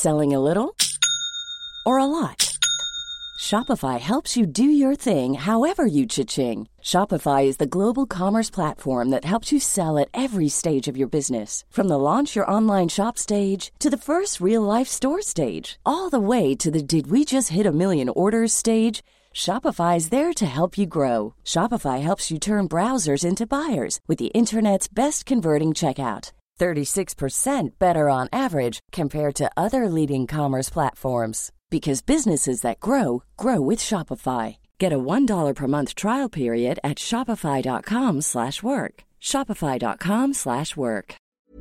Selling a little or a lot? Shopify helps you do your thing however you cha-ching. Shopify is the global commerce platform that helps you sell at every stage of your business. From the launch your online shop stage to the first real-life store stage, all the way to the did we just hit a million orders stage. Shopify is there to help you grow. Shopify helps you turn browsers into buyers with the internet's best converting checkout. 36% better on average compared to other leading commerce platforms. Because businesses that grow, grow with Shopify. Get a $1 per month trial period at shopify.com/work. Shopify.com/work.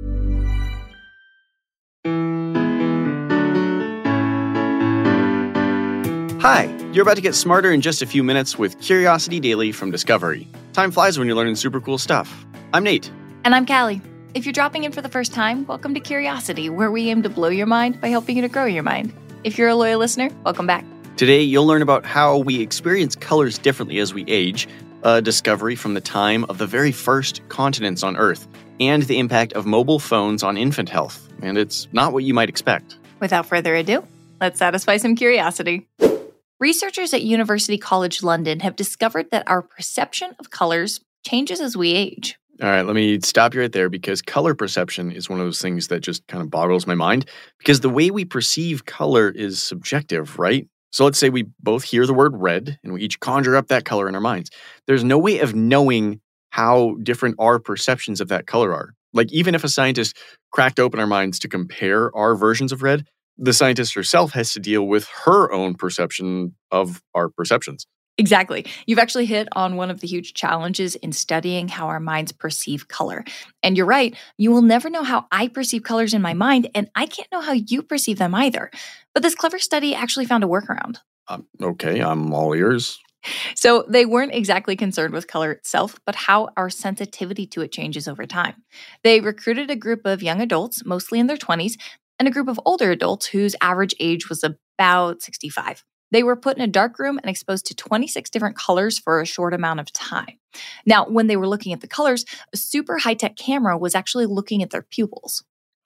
Hi, you're about to get smarter in just a few minutes with Curiosity Daily from Discovery. Time flies when you're learning super cool stuff. I'm Nate. And I'm Callie. If you're dropping in for the first time, welcome to Curiosity, where we aim to blow your mind by helping you to grow your mind. If you're a loyal listener, welcome back. Today, you'll learn about how we experience colors differently as we age, a discovery from the time of the very first continents on Earth, and the impact of mobile phones on infant health. And it's not what you might expect. Without further ado, let's satisfy some curiosity. Researchers at University College London have discovered that our perception of colors changes as we age. All right, let me stop you right there because color perception is one of those things that just kind of boggles my mind because the way we perceive color is subjective, right? So let's say we both hear the word red and we each conjure up that color in our minds. There's no way of knowing how different our perceptions of that color are. Like even if a scientist cracked open our minds to compare our versions of red, the scientist herself has to deal with her own perception of our perceptions. Exactly. You've actually hit on one of the huge challenges in studying how our minds perceive color. And you're right, you will never know how I perceive colors in my mind, and I can't know how you perceive them either. But this clever study actually found a workaround. Okay, I'm all ears. So they weren't exactly concerned with color itself, but how our sensitivity to it changes over time. They recruited a group of young adults, mostly in their 20s, and a group of older adults whose average age was about 65. They were put in a dark room and exposed to 26 different colors for a short amount of time. Now, when they were looking at the colors, a super high-tech camera was actually looking at their pupils.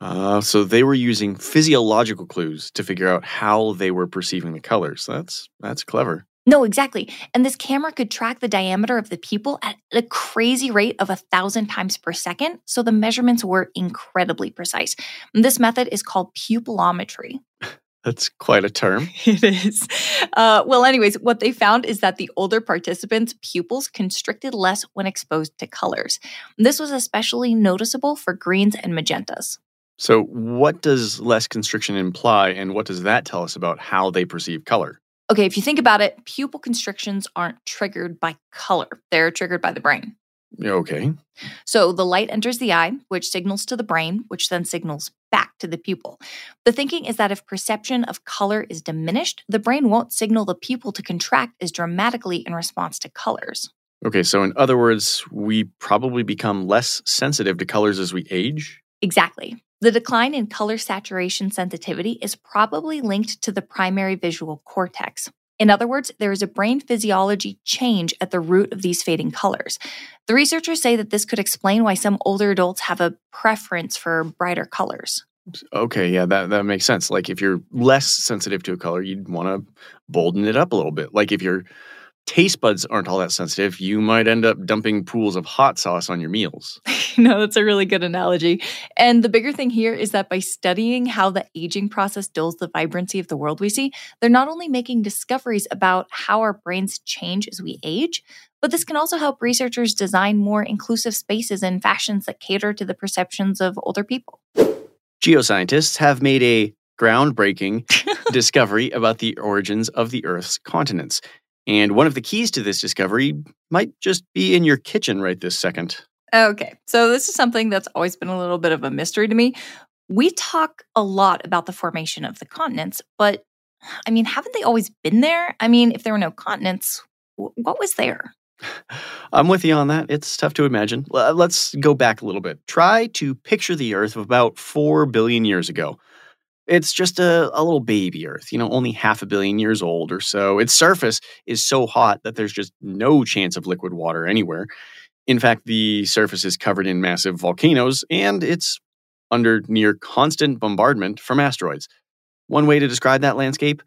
So they were using physiological clues to figure out how they were perceiving the colors. That's clever. No, exactly. And this camera could track the diameter of the pupil at a crazy rate of 1,000 times per second, so the measurements were incredibly precise. And this method is called pupillometry. That's quite a term. It is. Anyways, what they found is that the older participants' pupils constricted less when exposed to colors. This was especially noticeable for greens and magentas. So what does less constriction imply, and what does that tell us about how they perceive color? Okay, if you think about it, pupil constrictions aren't triggered by color. They're triggered by the brain. Okay. So the light enters the eye, which signals to the brain, which then signals back to the pupil. The thinking is that if perception of color is diminished, the brain won't signal the pupil to contract as dramatically in response to colors. Okay, so in other words, we probably become less sensitive to colors as we age? Exactly. The decline in color saturation sensitivity is probably linked to the primary visual cortex. In other words, there is a brain physiology change at the root of these fading colors. The researchers say that this could explain why some older adults have a preference for brighter colors. Okay, yeah, that makes sense. Like if you're less sensitive to a color, you'd want to bolden it up a little bit. Like if your taste buds aren't all that sensitive, you might end up dumping pools of hot sauce on your meals. No, that's a really good analogy. And the bigger thing here is that by studying how the aging process dulls the vibrancy of the world we see, they're not only making discoveries about how our brains change as we age, but this can also help researchers design more inclusive spaces and fashions that cater to the perceptions of older people. Geoscientists have made a groundbreaking discovery about the origins of the Earth's continents. And one of the keys to this discovery might just be in your kitchen right this second. Okay, so this is something that's always been a little bit of a mystery to me. We talk a lot about the formation of the continents, but haven't they always been there? If there were no continents, what was there? I'm with you on that. It's tough to imagine. Let's go back a little bit. Try to picture the Earth of about 4 billion years ago. It's just a little baby Earth, only 500 million years old or so. Its surface is so hot that there's just no chance of liquid water anywhere. In fact, the surface is covered in massive volcanoes, and it's under near constant bombardment from asteroids. One way to describe that landscape?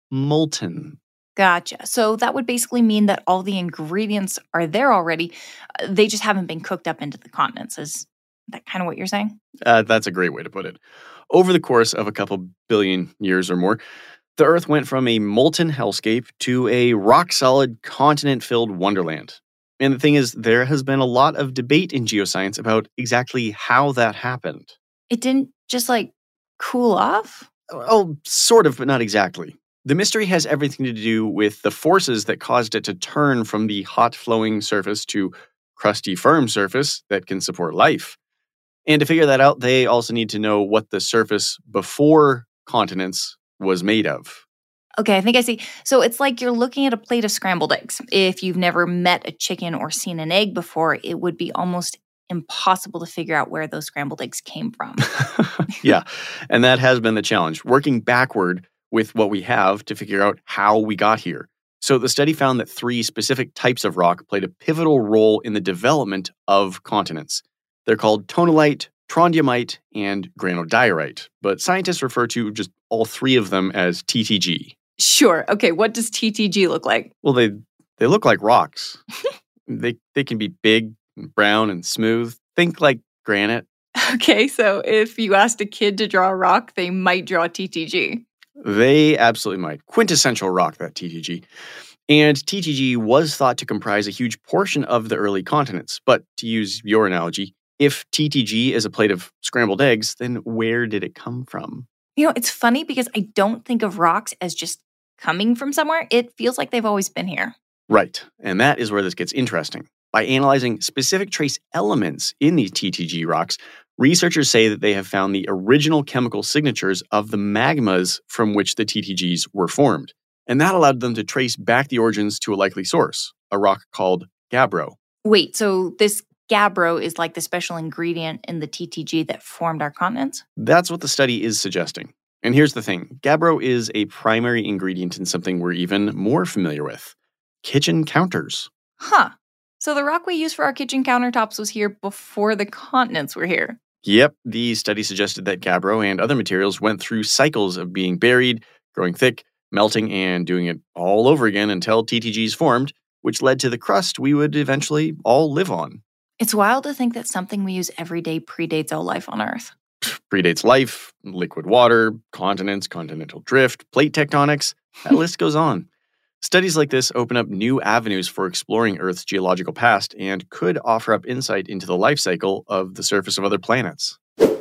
Molten. Gotcha. So that would basically mean that all the ingredients are there already. They just haven't been cooked up into the continents. Is that kind of what you're saying? That's a great way to put it. Over the course of a couple billion years or more, the Earth went from a molten hellscape to a rock-solid, continent-filled wonderland. And the thing is, there has been a lot of debate in geoscience about exactly how that happened. It didn't just cool off? Oh, sort of, but not exactly. The mystery has everything to do with the forces that caused it to turn from the hot flowing surface to crusty firm surface that can support life. And to figure that out, they also need to know what the surface before continents was made of. Okay, I think I see. So it's like you're looking at a plate of scrambled eggs. If you've never met a chicken or seen an egg before, it would be almost impossible to figure out where those scrambled eggs came from. Yeah, and that has been the challenge, working backward with what we have to figure out how we got here. So the study found that 3 specific types of rock played a pivotal role in the development of continents. They're called tonalite, trondhjemite, and granodiorite, but scientists refer to just all 3 of them as TTG. Sure. Okay, what does TTG look like? Well, they look like rocks. They can be big, and brown, and smooth. Think like granite. Okay, so if you asked a kid to draw a rock, they might draw TTG. They absolutely might. Quintessential rock, that TTG. And TTG was thought to comprise a huge portion of the early continents. But to use your analogy, if TTG is a plate of scrambled eggs, then where did it come from? It's funny because I don't think of rocks as just coming from somewhere. It feels like they've always been here. Right. And that is where this gets interesting. By analyzing specific trace elements in these TTG rocks, researchers say that they have found the original chemical signatures of the magmas from which the TTGs were formed. And that allowed them to trace back the origins to a likely source, a rock called gabbro. Wait, so this gabbro is like the special ingredient in the TTG that formed our continents? That's what the study is suggesting. And here's the thing. Gabbro is a primary ingredient in something we're even more familiar with. Kitchen counters. Huh. So the rock we use for our kitchen countertops was here before the continents were here. Yep, the study suggested that gabbro and other materials went through cycles of being buried, growing thick, melting, and doing it all over again until TTGs formed, which led to the crust we would eventually all live on. It's wild to think that something we use every day predates all life on Earth. Predates life, liquid water, continents, continental drift, plate tectonics, that list goes on. Studies like this open up new avenues for exploring Earth's geological past and could offer up insight into the life cycle of the surface of other planets.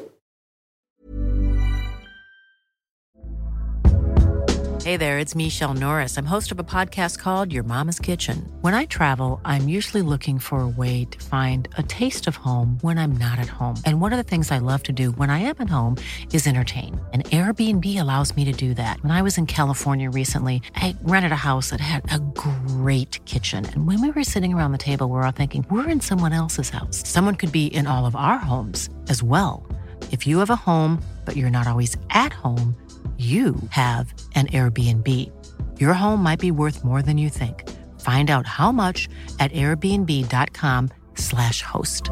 Hey there, it's Michelle Norris. I'm host of a podcast called Your Mama's Kitchen. When I travel, I'm usually looking for a way to find a taste of home when I'm not at home. And one of the things I love to do when I am at home is entertain. And Airbnb allows me to do that. When I was in California recently, I rented a house that had a great kitchen. And when we were sitting around the table, we were all thinking, we're in someone else's house. Someone could be in all of our homes as well. If you have a home, but you're not always at home, you have an Airbnb. Your home might be worth more than you think. Find out how much at airbnb.com/host.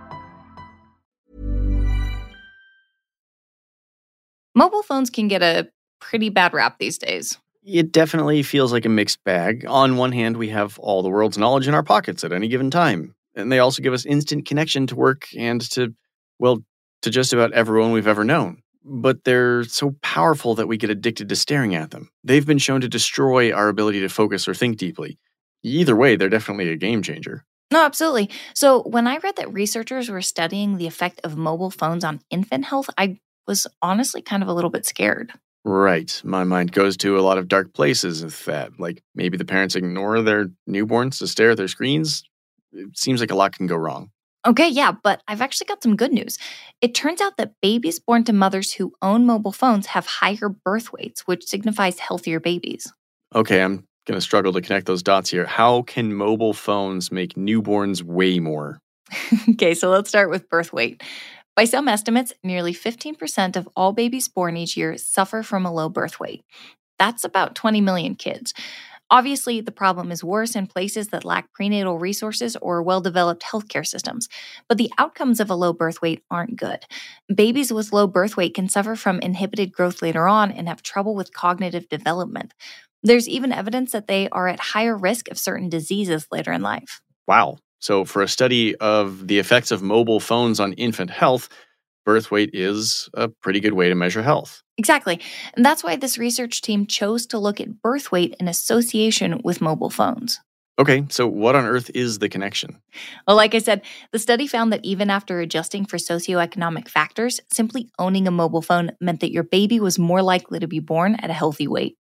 Mobile phones can get a pretty bad rap these days. It definitely feels like a mixed bag. On one hand, we have all the world's knowledge in our pockets at any given time. And they also give us instant connection to work and to just about everyone we've ever known. But they're so powerful that we get addicted to staring at them. They've been shown to destroy our ability to focus or think deeply. Either way, they're definitely a game changer. No, absolutely. So when I read that researchers were studying the effect of mobile phones on infant health, I was honestly kind of a little bit scared. Right. My mind goes to a lot of dark places with that. Like maybe the parents ignore their newborns to stare at their screens. It seems like a lot can go wrong. Okay, yeah, but I've actually got some good news. It turns out that babies born to mothers who own mobile phones have higher birth weights, which signifies healthier babies. Okay, I'm going to struggle to connect those dots here. How can mobile phones make newborns weigh more? Okay, so let's start with birth weight. By some estimates, nearly 15% of all babies born each year suffer from a low birth weight. That's about 20 million kids. Obviously, the problem is worse in places that lack prenatal resources or well-developed healthcare systems, but the outcomes of a low birth weight aren't good. Babies with low birth weight can suffer from inhibited growth later on and have trouble with cognitive development. There's even evidence that they are at higher risk of certain diseases later in life. Wow. So for a study of the effects of mobile phones on infant health, birth weight is a pretty good way to measure health. Exactly. And that's why this research team chose to look at birth weight in association with mobile phones. Okay, so what on earth is the connection? Well, like I said, the study found that even after adjusting for socioeconomic factors, simply owning a mobile phone meant that your baby was more likely to be born at a healthy weight.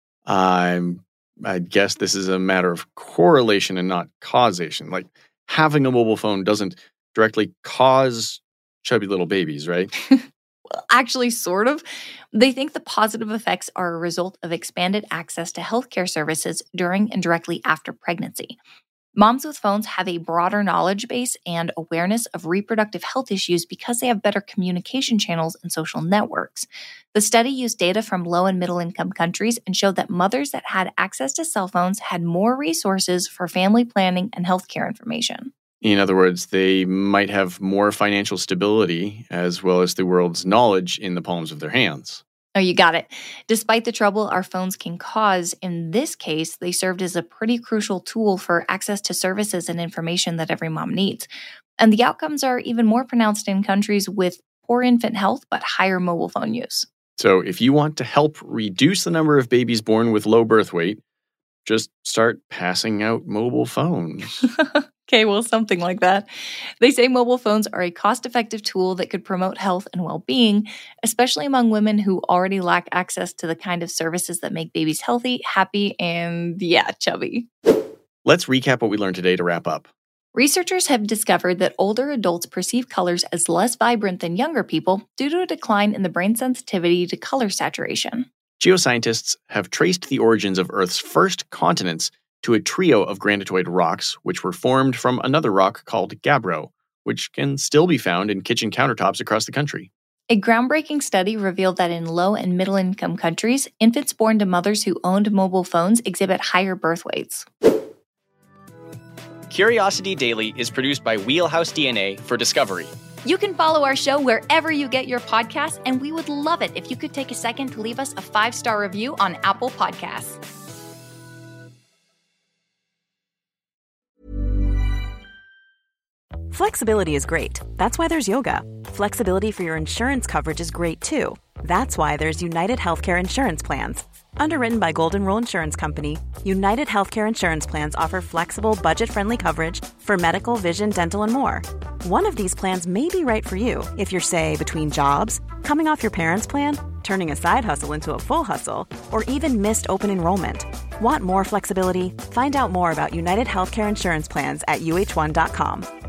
I guess this is a matter of correlation and not causation. Like, having a mobile phone doesn't directly cause chubby little babies, right? Well, actually, sort of. They think the positive effects are a result of expanded access to healthcare services during and directly after pregnancy. Moms with phones have a broader knowledge base and awareness of reproductive health issues because they have better communication channels and social networks. The study used data from low and middle income countries and showed that mothers that had access to cell phones had more resources for family planning and healthcare information. In other words, they might have more financial stability as well as the world's knowledge in the palms of their hands. Oh, you got it. Despite the trouble our phones can cause, in this case, they served as a pretty crucial tool for access to services and information that every mom needs. And the outcomes are even more pronounced in countries with poor infant health but higher mobile phone use. So if you want to help reduce the number of babies born with low birth weight, just start passing out mobile phones. Okay, well, something like that. They say mobile phones are a cost-effective tool that could promote health and well-being, especially among women who already lack access to the kind of services that make babies healthy, happy, and, chubby. Let's recap what we learned today to wrap up. Researchers have discovered that older adults perceive colors as less vibrant than younger people due to a decline in the brain sensitivity to color saturation. Geoscientists have traced the origins of Earth's first continents to a trio of granitoid rocks, which were formed from another rock called gabbro, which can still be found in kitchen countertops across the country. A groundbreaking study revealed that in low and middle-income countries, infants born to mothers who owned mobile phones exhibit higher birth weights. Curiosity Daily is produced by Wheelhouse DNA for Discovery. You can follow our show wherever you get your podcasts, and we would love it if you could take a second to leave us a 5-star review on Apple Podcasts. Flexibility is great. That's why there's yoga. Flexibility for your insurance coverage is great too. That's why there's United Healthcare Insurance Plans. Underwritten by Golden Rule Insurance Company, United Healthcare Insurance Plans offer flexible, budget-friendly coverage for medical, vision, dental, and more. One of these plans may be right for you if you're, say, between jobs, coming off your parents' plan, turning a side hustle into a full hustle, or even missed open enrollment. Want more flexibility? Find out more about United Healthcare Insurance Plans at uh1.com.